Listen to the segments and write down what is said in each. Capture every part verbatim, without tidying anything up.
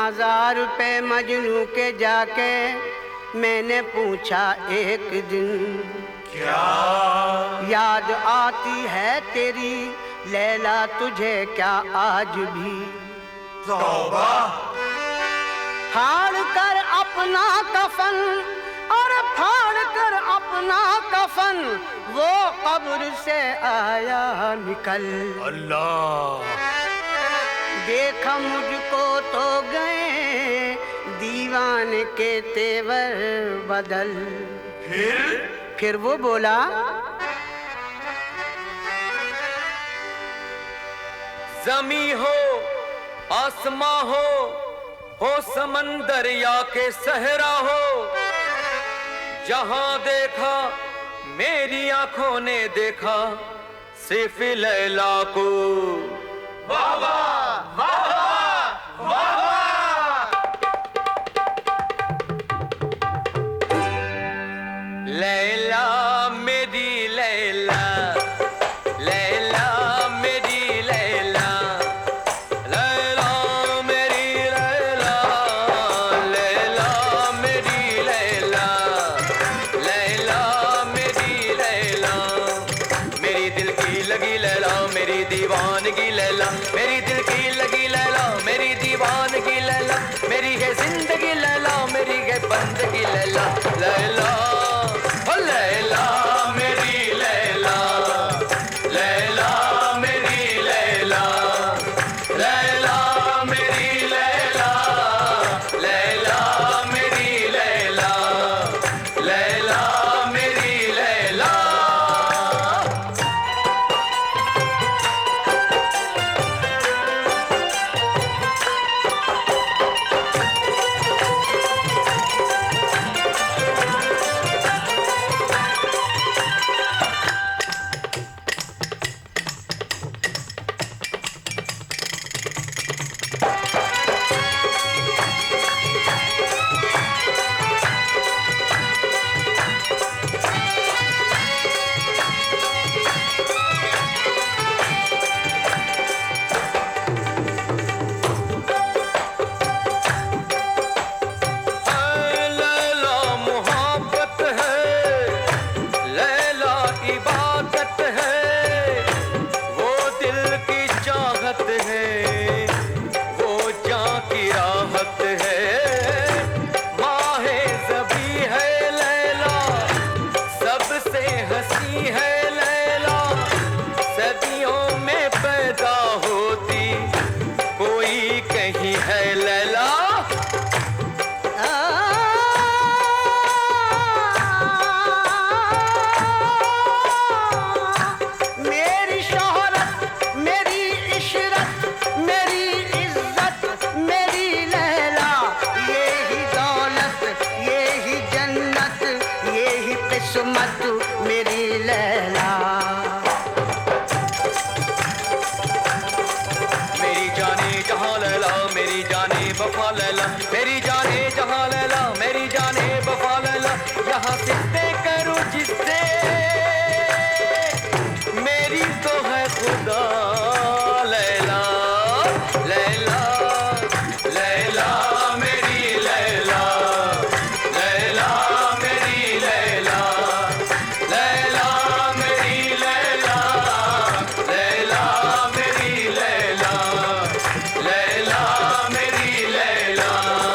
मज़ार पे मजनू के जाके मैंने पूछा एक दिन, क्या याद आती है तेरी लैला तुझे क्या आज भी? तौबा। फाड़ कर अपना कफन और फाड़ कर अपना कफन वो कब्र से आया निकल। अल्लाह। देखा मुझको तो गए दीवाने के तेवर बदल। फिर फिर वो बोला, ज़मी हो आसमां हो हो समंदर या के सहरा हो, जहां देखा मेरी आंखों ने देखा सिर्फ लैला को। वाह वाह वाह वाह वाह। लैला मेरी लैला, लैला मेरी लैला, लैला मेरी लैला, लैला मेरी लैला, लैला मेरी लैला, मेरी दिल की लगी लैला, मेरी दीवानगी लैला, मेरी दिल की लगी लैला, मेरी दीवानगी लैला, मेरी है जिंदगी लैला, मेरी है बंदगी लैला, लैला ओ लैला मेरी लैला, लैला मेरी लैला, लैला मेरी लैला, लैला मेरी लैला, लैला मेरी लैला। लैला मोहब्बत है, लैला इबादत है, वो दिल की चाहत है, वो जान की राहत है, माहे ज़बी है लैला, सबसे हंसी है लैला, सदियों में पैदा होती कोई कहीं है लैला। मेरी शोहरत मेरी इशरत मेरी इज्जत मेरी लैला, ये ही दौलत ये ही जन्नत ये ही किस्मत मेरी लैला। मेरी जाने जहां लैला, मेरी जाने वफा लैला, मेरी जाने जहां लैला, मेरी जाने वफा लैला, यहाँ सिद्दे करूं जिससे मेरी तो है खुदा लैला, लैला, लैला मेरी लैला, लैला मेरी लैला, लैला मेरी लैला, लैला मेरी लैला, लैला मेरी लैला।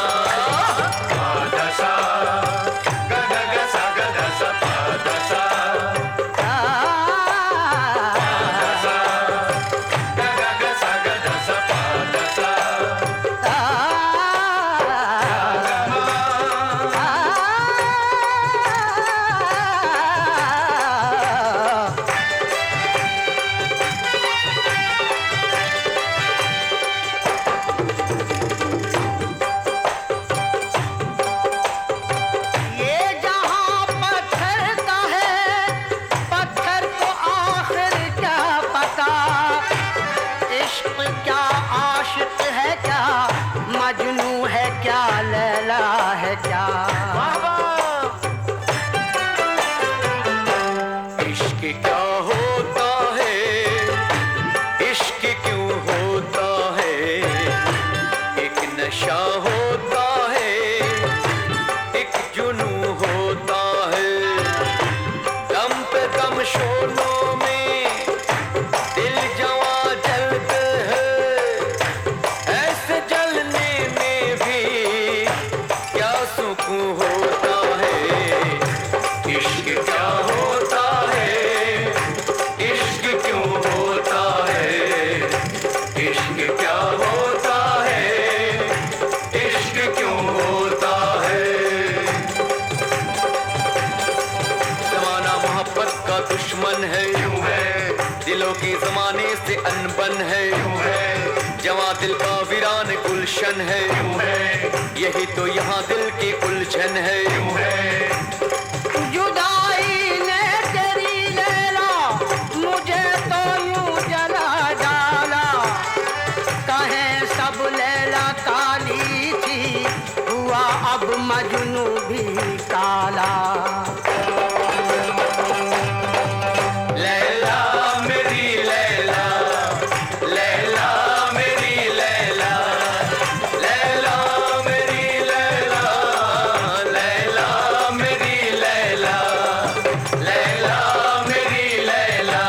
पादसा गदगसा गदसा पादसा, पादसा गदगसा गदसा पादसा, ये जहां पत्थर का है पत्थर को आखिर क्या पता, इश्क क्या आशिक है क्या मजनू है क्या लैला है क्या। इश्क क्या होता है, इश्क क्यों होता है, एक नशा हो क्या होता है, इश्क क्यों होता है। जमाना मोहब्बत का दुश्मन है, यूं है। दिलों की जमाने से अनबन है, यूं है। जवां दिल का वीरान गुलशन है, यूं है। यही तो यहाँ दिल की उलझन है, यूं है। जुदाई ने तेरी लैला मुझे तो यूं जला डाला, कहें सब लैला काली थी, हुआ अब मजनू भी काला। लैला मेरी लैला, लैला मेरी लैला, लैला मेरी लैला, लैला मेरी लैला, लैला मेरी लैला।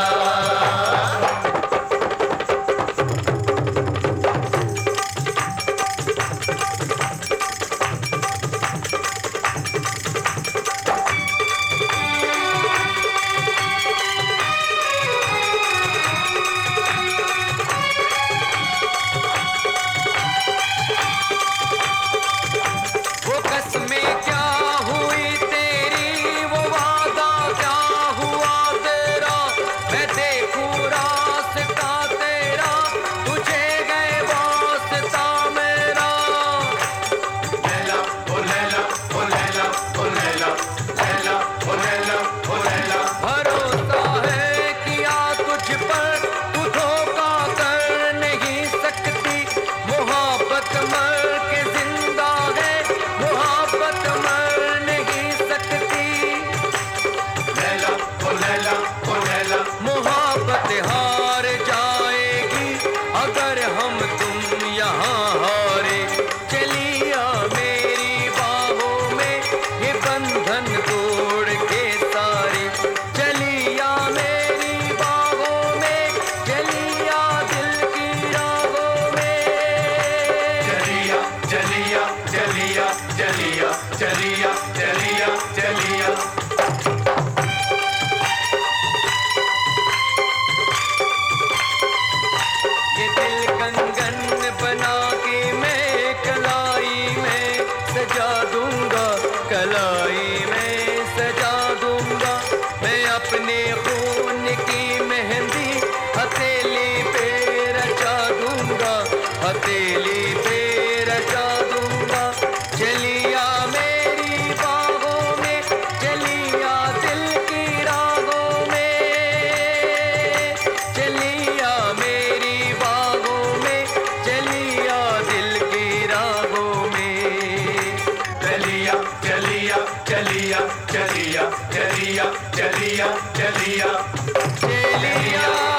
वो कसमें क्या हुई तेरी, वो वादा क्या हुआ तेरा। मैं देखूं रास्ता तेरा, तुझे गए वास्ता मेरा। लैला ओ लैला ओ लैला ओ लैला, लैला ओ लैला ओ लैला। भरोसा है किया तुझ पर, तू धोखा कर नहीं सकती। मोहब्बत मर के जिंदा है, मोहब्बत मर नहीं सकती। लैला ओ लैला ओ लैला। मोहब्बत हार जाएगी अगर हम तुम यहाँ हारे। चलिया मेरी बाहों में ये बंधन तोड़ के सारे। चलिया मेरी बाहों में, चलिया दिल की राहों में। चलिया चलिया चलिया चलिया चलिया चलिया चलिया। ये दिल कंगन बना के मैं कलाई में सजा दूंगा, कलाई में सजा दूंगा। मैं अपने खून की मेहंदी हथेली पे रचा दूंगा, हथेली पे रचा दूंगा। चलिया मेरी बाहों में, चलिया दिल की राहों में। चलिया मेरी बाहों में, चलिया दिल की राहों में। चलिया चलिया चलिया चलिया चलिया चलिया चलिया चलिया।